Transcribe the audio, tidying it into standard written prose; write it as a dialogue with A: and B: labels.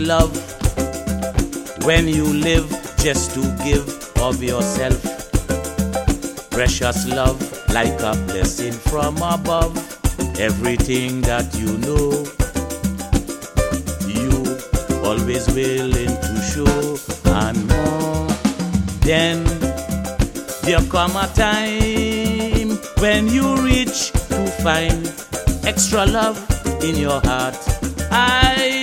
A: love when you live just to give of yourself. Precious love like a blessing from above. Everything that you know, you always willing to show and more. Then there come a time when you reach to find extra love in your heart. I